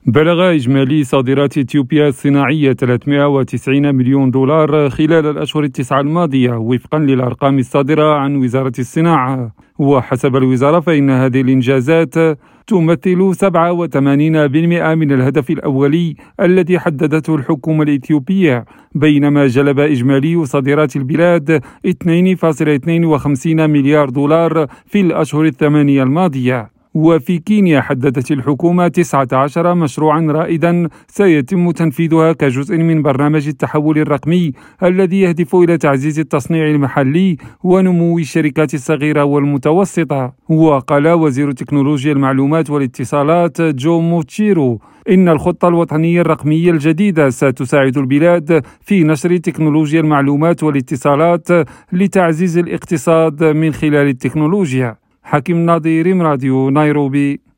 بلغ إجمالي صادرات إثيوبيا الصناعية 390 مليون دولار خلال الأشهر التسعة الماضية وفقا للأرقام الصادرة عن وزارة الصناعة. وحسب الوزارة فإن هذه الإنجازات تمثل 87% من الهدف الأولي الذي حددته الحكومة الإثيوبية، بينما جلب إجمالي صادرات البلاد 2.52 مليار دولار في الأشهر الثمانية الماضية. وفي كينيا حددت الحكومة 19 مشروعا رائدا سيتم تنفيذها كجزء من برنامج التحول الرقمي الذي يهدف إلى تعزيز التصنيع المحلي ونمو الشركات الصغيرة والمتوسطة. وقال وزير تكنولوجيا المعلومات والاتصالات جو موتشيرو إن الخطة الوطنية الرقمية الجديدة ستساعد البلاد في نشر تكنولوجيا المعلومات والاتصالات لتعزيز الاقتصاد من خلال التكنولوجيا. حكيم ناظر، راديو نيروبي.